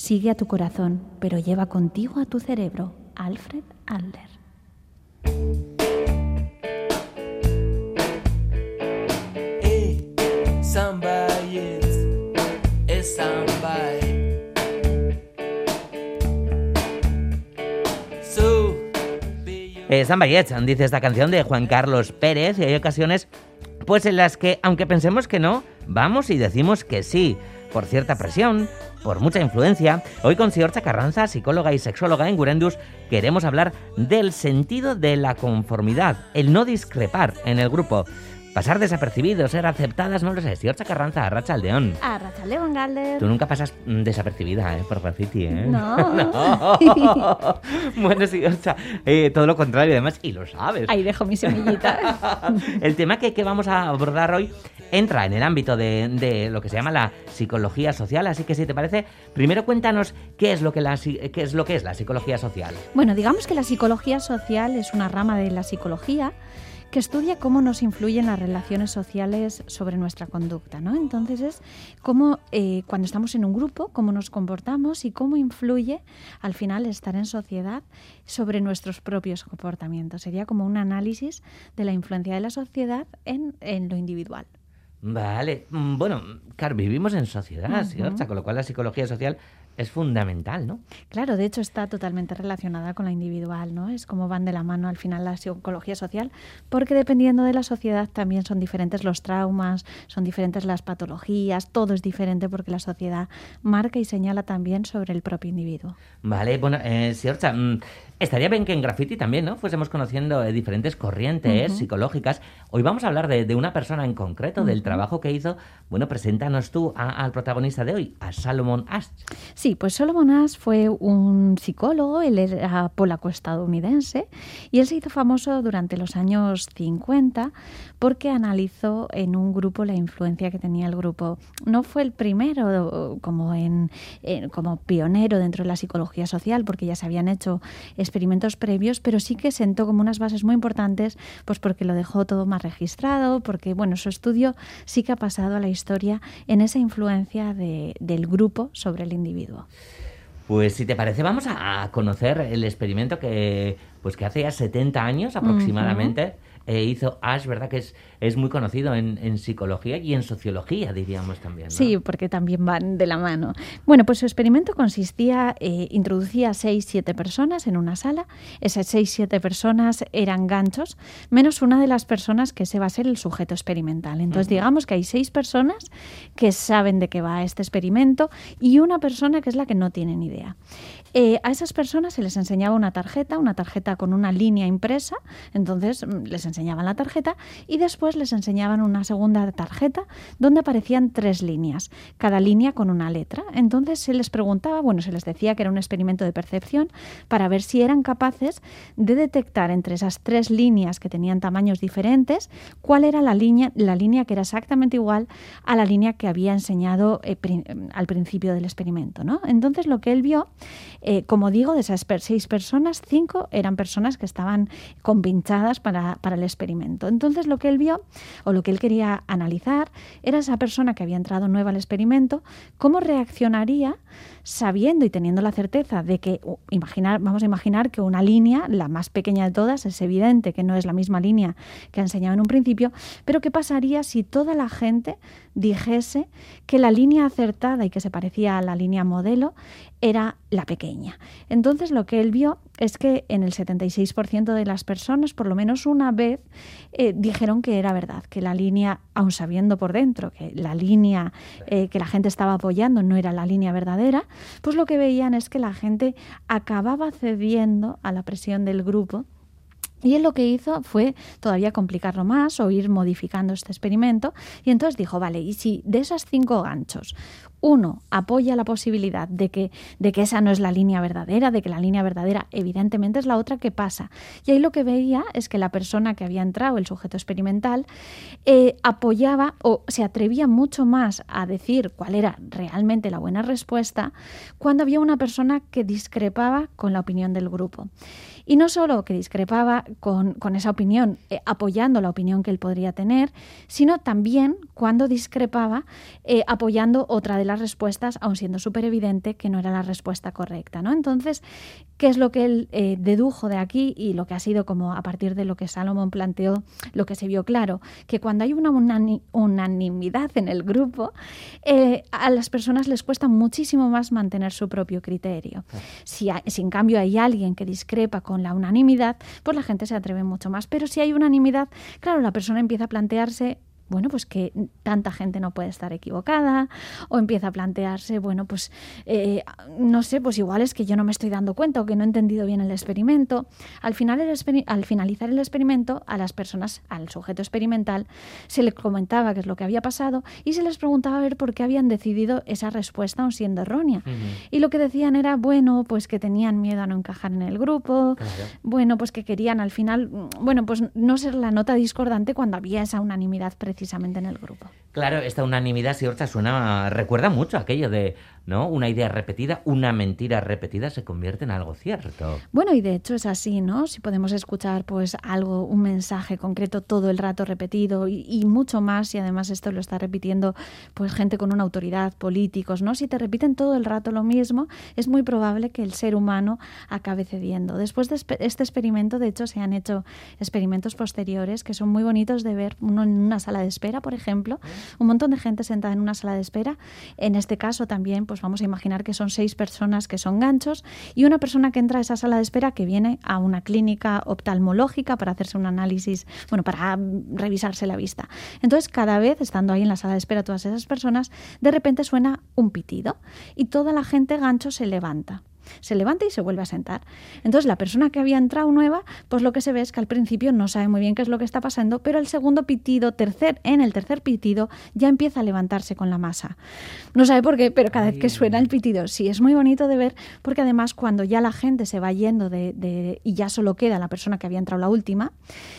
Sigue a tu corazón, pero lleva contigo a tu cerebro. Alfred Adler. Samba es samba. Samba Yets, dice esta canción de Juan Carlos Pérez, y hay ocasiones pues en las que, aunque pensemos que no, vamos y decimos que sí, por cierta presión, por mucha influencia. Hoy con Siortxa Carranza, psicóloga y sexóloga en Gurendus, queremos hablar del sentido de la conformidad, el no discrepar en el grupo. Pasar desapercibidos, ser aceptadas, no lo sé. Siortxa Carranza, Arratsaldeon. Arratsaldeon, Galder. Tú nunca pasas desapercibida, por graffiti, No. No. Bueno, Siortxa, todo lo contrario, además, y lo sabes. Ahí dejo mi semillita. El tema que vamos a abordar hoy entra en el ámbito de lo que se llama la psicología social, así que si te parece, primero cuéntanos qué es lo que es la psicología social. Bueno, digamos que la psicología social es una rama de la psicología que estudia cómo nos influyen las relaciones sociales sobre nuestra conducta, ¿no? Entonces es cómo cuando estamos en un grupo, cómo nos comportamos y cómo influye al final estar en sociedad sobre nuestros propios comportamientos. Sería como un análisis de la influencia de la sociedad en lo individual. Vale, bueno, claro, vivimos en sociedad, Siortxa, con lo cual la psicología social es fundamental, ¿no? Claro, de hecho está totalmente relacionada con la individual, ¿no? Es como van de la mano al final la psicología social, porque dependiendo de la sociedad también son diferentes los traumas, son diferentes las patologías, todo es diferente porque la sociedad marca y señala también sobre el propio individuo. Vale, bueno, Siortxa, estaría bien que en Graffiti también, ¿no?, fuésemos conociendo diferentes corrientes psicológicas. Hoy vamos a hablar de una persona en concreto, del trabajo que hizo. Bueno, preséntanos tú al protagonista de hoy, a Solomon Asch. Sí, pues Solomon Asch fue un psicólogo, él era polaco-estadounidense y él se hizo famoso durante los años 50 porque analizó en un grupo la influencia que tenía el grupo. No fue el primero como pionero dentro de la psicología social, porque ya se habían hecho experimentos previos, pero sí que sentó como unas bases muy importantes, pues porque lo dejó todo más registrado, porque bueno, su estudio sí que ha pasado a la historia en esa influencia del grupo sobre el individuo. Pues si te parece, vamos a conocer el experimento que hace ya 70 años aproximadamente hizo Asch, ¿verdad? Que es muy conocido en psicología y en sociología, diríamos también, ¿no? Sí, porque también van de la mano. Bueno, pues su experimento consistía, introducía 6-7 personas en una sala. Esas 6-7 personas eran ganchos, menos una de las personas que ese va a ser el sujeto experimental. Entonces, digamos que hay 6 personas que saben de qué va este experimento y una persona que es la que no tiene ni idea. A esas personas se les enseñaba una tarjeta con una línea impresa, entonces les enseñaban la tarjeta y después les enseñaban una segunda tarjeta donde aparecían 3 líneas, cada línea con una letra. Entonces se les preguntaba, se les decía que era un experimento de percepción para ver si eran capaces de detectar entre esas 3 líneas que tenían tamaños diferentes cuál era la línea que era exactamente igual a la línea que había enseñado al principio del experimento, ¿no? Entonces lo que él vio, como digo, de esas 6 personas, 5 eran personas que estaban compinchadas para el experimento. Entonces lo que él vio, o lo que él quería analizar, era esa persona que había entrado nueva al experimento, cómo reaccionaría sabiendo y teniendo la certeza de que, vamos a imaginar que una línea, la más pequeña de todas, es evidente que no es la misma línea que ha enseñado en un principio, pero ¿qué pasaría si toda la gente dijese que la línea acertada y que se parecía a la línea modelo era la pequeña? Entonces lo que él vio es que en el 76% de las personas, por lo menos una vez, dijeron que era verdad, que la línea, aun sabiendo por dentro que la línea que la gente estaba apoyando no era la línea verdadera, pues lo que veían es que la gente acababa cediendo a la presión del grupo. Y él lo que hizo fue todavía complicarlo más o ir modificando este experimento y entonces dijo, vale, y si de esas 5 ganchos uno apoya la posibilidad de que esa no es la línea verdadera, de que la línea verdadera evidentemente es la otra, ¿qué pasa? Y ahí lo que veía es que la persona que había entrado, el sujeto experimental, apoyaba o se atrevía mucho más a decir cuál era realmente la buena respuesta cuando había una persona que discrepaba con la opinión del grupo. Y no solo que discrepaba con esa opinión, apoyando la opinión que él podría tener, sino también cuando discrepaba apoyando otra de las otras respuestas, aun siendo súper evidente que no era la respuesta correcta, ¿no? Entonces, ¿qué es lo que él dedujo de aquí y lo que ha sido como a partir de lo que Salomón planteó, lo que se vio claro? Que cuando hay una unanimidad en el grupo, a las personas les cuesta muchísimo más mantener su propio criterio. Si en cambio hay alguien que discrepa con la unanimidad, pues la gente se atreve mucho más. Pero si hay unanimidad, claro, la persona empieza a plantearse, bueno, pues que tanta gente no puede estar equivocada, o empieza a plantearse, bueno, pues no sé, pues igual es que yo no me estoy dando cuenta o que no he entendido bien el experimento. Al finalizar el experimento, a las personas, al sujeto experimental, se le comentaba qué es lo que había pasado y se les preguntaba a ver por qué habían decidido esa respuesta aun siendo errónea. Y lo que decían era, bueno, pues que tenían miedo a no encajar en el grupo, bueno, pues que querían al final, bueno, pues no ser la nota discordante cuando había esa unanimidad precisamente en el grupo. Claro, esta unanimidad, Siorcha, recuerda mucho aquello de, ¿no? Una idea repetida, una mentira repetida se convierte en algo cierto. Bueno, y de hecho es así, ¿no? Si podemos escuchar pues algo, un mensaje concreto todo el rato repetido y mucho más, y además esto lo está repitiendo pues gente con una autoridad, políticos, ¿no? Si te repiten todo el rato lo mismo, es muy probable que el ser humano acabe cediendo. Después de este experimento, de hecho, se han hecho experimentos posteriores que son muy bonitos de ver, uno en una sala de espera, por ejemplo, un montón de gente sentada en una sala de espera. En este caso también, pues vamos a imaginar que son 6 personas que son ganchos y una persona que entra a esa sala de espera que viene a una clínica oftalmológica para hacerse un análisis, bueno, para revisarse la vista. Entonces, cada vez, estando ahí en la sala de espera todas esas personas, de repente suena un pitido y toda la gente gancho se levanta y se vuelve a sentar. Entonces la persona que había entrado nueva, pues lo que se ve es que al principio no sabe muy bien qué es lo que está pasando, pero el segundo pitido, en el tercer pitido, ya empieza a levantarse con la masa. No sabe por qué, pero cada vez que suena el pitido, sí, es muy bonito de ver, porque además cuando ya la gente se va yendo y ya solo queda la persona que había entrado la última,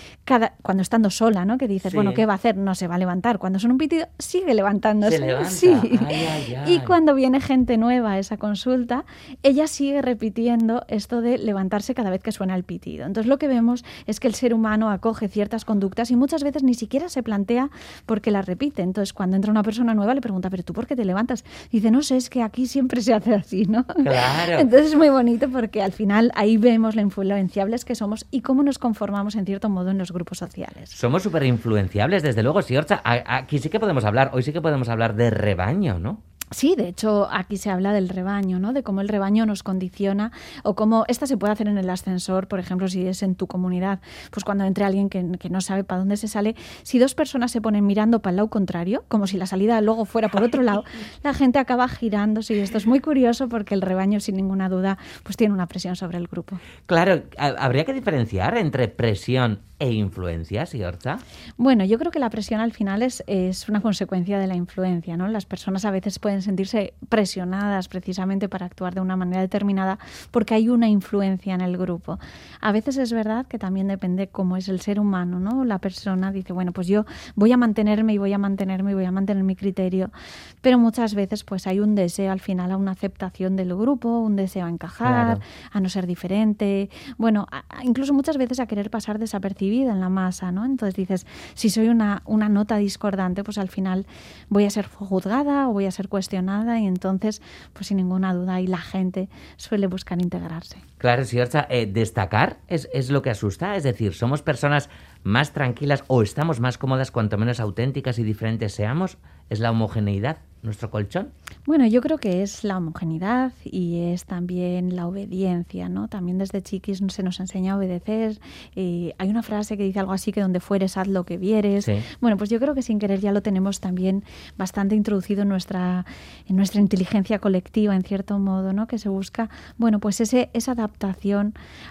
cuando estando sola, ¿no? Que dices, bueno, ¿qué va a hacer? No se va a levantar. Cuando suena un pitido, sigue levantándose. Se levanta. Sí. Ay. Y cuando viene gente nueva a esa consulta, ella sigue repitiendo esto de levantarse cada vez que suena el pitido. Entonces lo que vemos es que el ser humano acoge ciertas conductas y muchas veces ni siquiera se plantea por qué las repite. Entonces cuando entra una persona nueva le pregunta, ¿pero tú por qué te levantas? Y dice, no sé, es que aquí siempre se hace así, ¿no? Claro. Entonces es muy bonito porque al final ahí vemos lo influenciables que somos y cómo nos conformamos en cierto modo en los grupos sociales. Somos súper influenciables, desde luego, Siorcha. Aquí sí que podemos hablar, hoy sí que podemos hablar de rebaño, ¿no? Sí, de hecho, aquí se habla del rebaño, ¿no? De cómo el rebaño nos condiciona o cómo esta se puede hacer en el ascensor, por ejemplo, si es en tu comunidad, pues cuando entre alguien que no sabe para dónde se sale, si 2 personas se ponen mirando para el lado contrario, como si la salida luego fuera por otro lado, la gente acaba girándose y esto es muy curioso porque el rebaño, sin ninguna duda, pues tiene una presión sobre el grupo. Claro, habría que diferenciar entre presión e influencia, Siorcha. Bueno, yo creo que la presión al final es una consecuencia de la influencia, ¿no? Las personas a veces pueden sentirse presionadas precisamente para actuar de una manera determinada porque hay una influencia en el grupo. A veces es verdad que también depende cómo es el ser humano, ¿no? La persona dice, bueno, pues yo voy a mantenerme y voy a mantener mi criterio, pero muchas veces pues hay un deseo al final a una aceptación del grupo, un deseo a encajar, a no ser diferente, bueno, incluso muchas veces a querer pasar desapercibido en la masa, ¿no? Entonces dices, si soy una nota discordante, pues al final voy a ser juzgada o voy a ser cuestionada y entonces, pues sin ninguna duda, ahí la gente suele buscar integrarse. Claro, Siorcha, destacar es lo que asusta, es decir, somos personas más tranquilas o estamos más cómodas cuanto menos auténticas y diferentes seamos, ¿es la homogeneidad nuestro colchón? Bueno, yo creo que es la homogeneidad y es también la obediencia, ¿no? También desde chiquis se nos enseña a obedecer. Hay una frase que dice algo así que donde fueres, haz lo que vieres. Sí. Bueno, pues yo creo que sin querer ya lo tenemos también bastante introducido en nuestra inteligencia colectiva, en cierto modo, ¿no? Que se busca, bueno, pues esa adaptación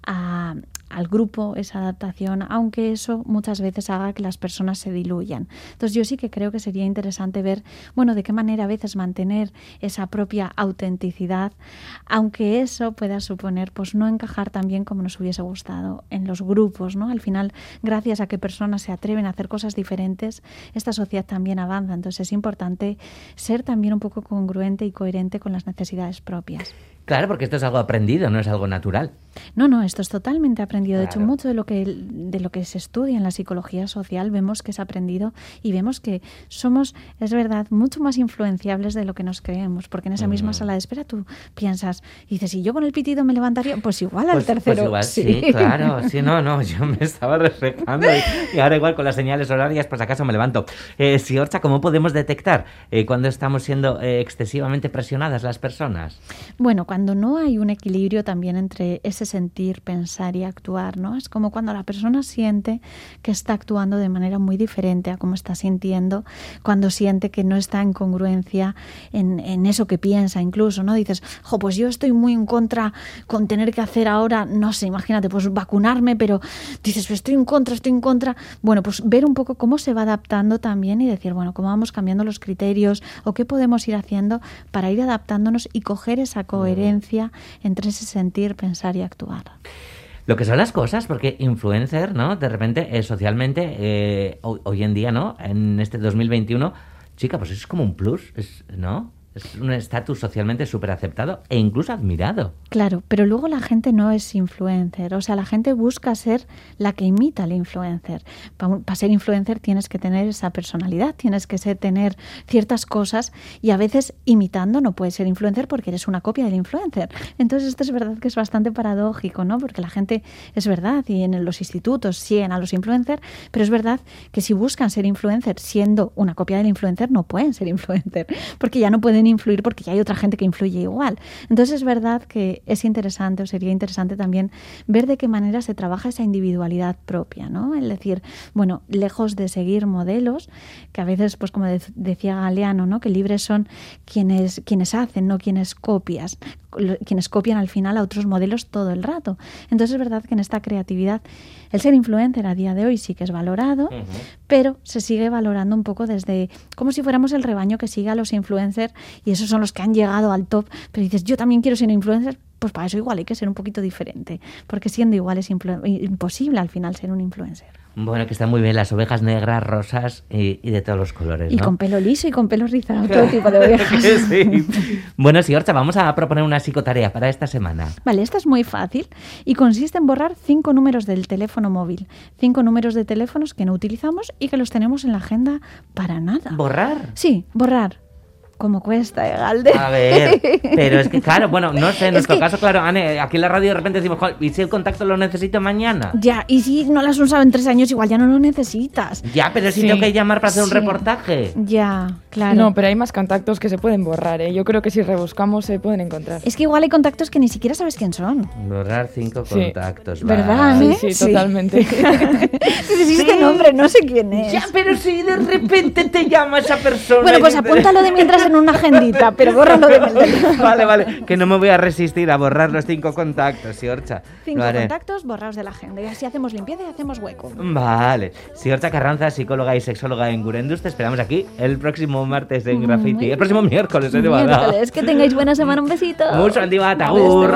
al grupo, esa adaptación, aunque eso muchas veces haga que las personas se diluyan. Entonces yo sí que creo que sería interesante ver, bueno, de qué manera a veces mantener esa propia autenticidad, aunque eso pueda suponer pues no encajar tan bien como nos hubiese gustado en los grupos, ¿no? Al final, gracias a que personas se atreven a hacer cosas diferentes, esta sociedad también avanza. Entonces es importante ser también un poco congruente y coherente con las necesidades propias. Claro, porque esto es algo aprendido, no es algo natural. No, esto es totalmente aprendido. De hecho, Claro. mucho de lo que se estudia en la psicología social vemos que es aprendido y vemos que somos, es verdad, mucho más influenciables de lo que nos creemos. Porque en esa misma sala de espera tú piensas, y dices, si yo con el pitido me levantaría, pues igual al tercero. Pues igual, sí, claro. Sí, no, yo me estaba reflejando y ahora igual con las señales horarias, pues acaso me levanto. Siorcha, ¿cómo podemos detectar cuando estamos siendo excesivamente presionadas las personas? Bueno, cuando no hay un equilibrio también entre ese sentir, pensar y actuar, ¿no? Es como cuando la persona siente que está actuando de manera muy diferente a cómo está sintiendo, cuando siente que no está en congruencia en eso que piensa incluso, ¿no? Dices, pues yo estoy muy en contra con tener que hacer ahora, no sé, imagínate, pues vacunarme, pero dices, estoy en contra. Bueno, pues ver un poco cómo se va adaptando también y decir, bueno, cómo vamos cambiando los criterios o qué podemos ir haciendo para ir adaptándonos y coger esa coherencia entre ese sentir, pensar y actuar. Lo que son las cosas, porque influencer, ¿no? De repente, socialmente, hoy en día, ¿no? En este 2021, chica, pues es como un plus, ¿no? Es un estatus socialmente súper aceptado e incluso admirado. Claro, pero luego la gente no es influencer. O sea, la gente busca ser la que imita al influencer. Para ser influencer tienes que tener esa personalidad, tienes que tener ciertas cosas y a veces imitando no puedes ser influencer porque eres una copia del influencer. Entonces esto es verdad que es bastante paradójico, ¿no? Porque la gente, es verdad, y en los institutos siguen a los influencers, pero es verdad que si buscan ser influencer siendo una copia del influencer no pueden ser influencer porque ya no pueden influir porque ya hay otra gente que influye igual. Entonces es verdad que es interesante o sería interesante también ver de qué manera se trabaja esa individualidad propia, ¿no? Es decir, bueno, lejos de seguir modelos, que a veces, pues como decía Galeano, ¿no? Que libres son quienes hacen, no quienes copian al final a otros modelos todo el rato. Entonces es verdad que en esta creatividad el ser influencer a día de hoy sí que es valorado, pero se sigue valorando un poco desde como si fuéramos el rebaño que sigue a los influencers y esos son los que han llegado al top, pero dices, yo también quiero ser influencer, pues para eso igual hay que ser un poquito diferente, porque siendo igual es imposible al final ser un influencer. Bueno, que están muy bien las ovejas negras, rosas y de todos los colores, ¿no? Y con pelo liso y con pelo rizado, todo tipo de ovejas. Sí. Bueno, Siorcha, vamos a proponer una psicotarea para esta semana. Vale, esta es muy fácil y consiste en borrar 5 números del teléfono móvil. 5 números de teléfonos que no utilizamos y que los tenemos en la agenda para nada. ¿Borrar? Sí, borrar. ¿Cómo cuesta, Galder? A ver, pero es que claro, bueno, no sé, en nuestro caso, claro, Ane, aquí en la radio de repente decimos, ¿y si el contacto lo necesito mañana? Ya, y si no lo has usado en 3 años, igual ya no lo necesitas. Ya, pero si tengo que llamar para hacer un reportaje. Ya, claro. No, pero hay más contactos que se pueden borrar, ¿eh? Yo creo que si rebuscamos se pueden encontrar. Es que igual hay contactos que ni siquiera sabes quién son. Borrar 5 Sí. contactos. ¿Verdad, vale. eh? Sí, totalmente. Si existe nombre, no sé quién es. Ya, pero si de repente te llama esa persona. Bueno, pues y- apúntalo de mientras en una agendita, pero bórralo de mientras. Vale, que no me voy a resistir a borrar los 5 contactos, Siorcha. 5 Lo haré. contactos borrados de la agenda y así hacemos limpieza y hacemos hueco. Vale. Siorcha Carranza, psicóloga y sexóloga en Gurendus, te esperamos aquí el próximo martes en Graffiti. El próximo miércoles, de verdad. Miércoles, que tengáis buena semana, un besito. Mucho antibat, agur.